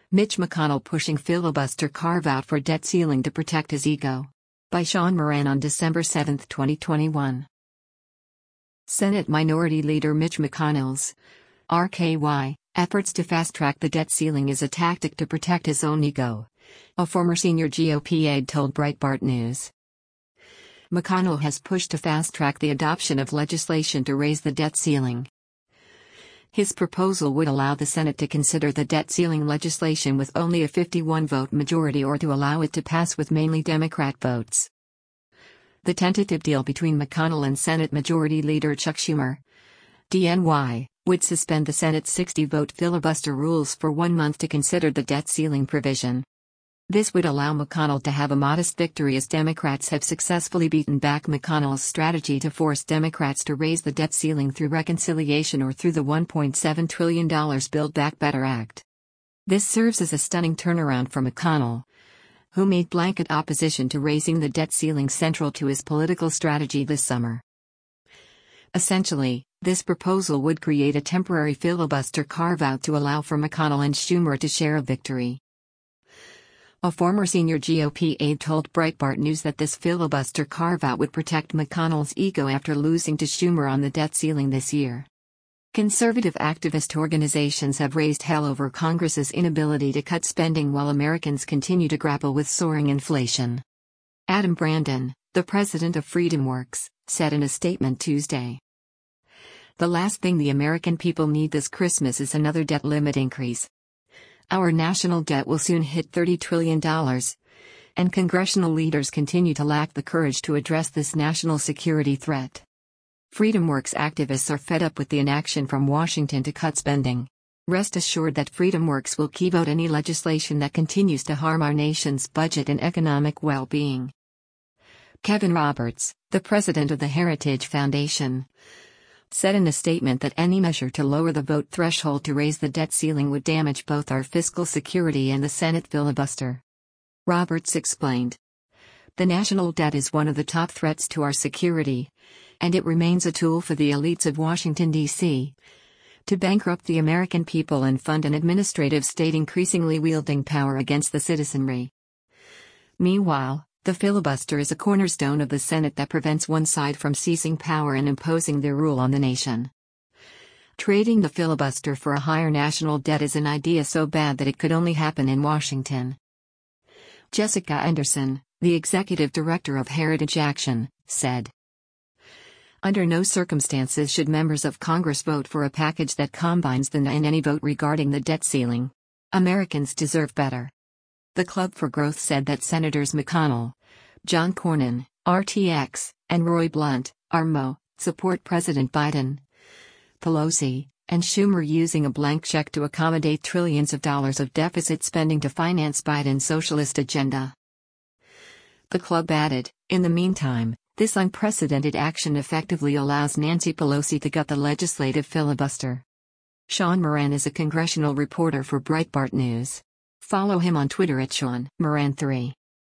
Mitch McConnell pushing filibuster carve-out for debt ceiling to protect his ego. By Sean Moran on December 7, 2021. Senate Minority Leader Mitch McConnell's RKY efforts to fast-track the debt ceiling is a tactic to protect his own ego, a former senior GOP aide told Breitbart News. McConnell has pushed to fast-track the adoption of legislation to raise the debt ceiling. His proposal would allow the Senate to consider the debt ceiling legislation with only a 51-vote majority or to allow it to pass with mainly Democrat votes. The tentative deal between McConnell and Senate Majority Leader Chuck Schumer, DNY, would suspend the Senate's 60-vote filibuster rules for 1 month to consider the debt ceiling provision. This would allow McConnell to have a modest victory as Democrats have successfully beaten back McConnell's strategy to force Democrats to raise the debt ceiling through reconciliation or through the $1.7 trillion Build Back Better Act. This serves as a stunning turnaround for McConnell, who made blanket opposition to raising the debt ceiling central to his political strategy this summer. Essentially, this proposal would create a temporary filibuster carve-out to allow for McConnell and Schumer to share a victory. A former senior GOP aide told Breitbart News that this filibuster carve-out would protect McConnell's ego after losing to Schumer on the debt ceiling this year. Conservative activist organizations have raised hell over Congress's inability to cut spending while Americans continue to grapple with soaring inflation. Adam Brandon, the president of FreedomWorks, said in a statement Tuesday, "The last thing the American people need this Christmas is another debt limit increase. Our national debt will soon hit $30 trillion, and congressional leaders continue to lack the courage to address this national security threat." FreedomWorks activists are fed up with the inaction from Washington to cut spending. Rest assured that FreedomWorks will keep out any legislation that continues to harm our nation's budget and economic well-being. Kevin Roberts, the president of the Heritage Foundation, said in a statement that any measure to lower the vote threshold to raise the debt ceiling would damage both our fiscal security and the Senate filibuster. Roberts explained, "The national debt is one of the top threats to our security, and it remains a tool for the elites of Washington, D.C. to bankrupt the American people and fund an administrative state increasingly wielding power against the citizenry." Meanwhile, the filibuster is a cornerstone of the Senate that prevents one side from seizing power and imposing their rule on the nation. Trading the filibuster for a higher national debt is an idea so bad that it could only happen in Washington. Jessica Anderson, the executive director of Heritage Action, said, "Under no circumstances should members of Congress vote for a package that combines the and any vote regarding the debt ceiling. Americans deserve better." The Club for Growth said that Senators McConnell, John Cornyn, RTX, and Roy Blunt, RMO, support President Biden, Pelosi, and Schumer using a blank check to accommodate trillions of dollars of deficit spending to finance Biden's socialist agenda. The club added, "In the meantime, this unprecedented action effectively allows Nancy Pelosi to gut the legislative filibuster." Sean Moran is a congressional reporter for Breitbart News. Follow him on Twitter at Sean Moran3.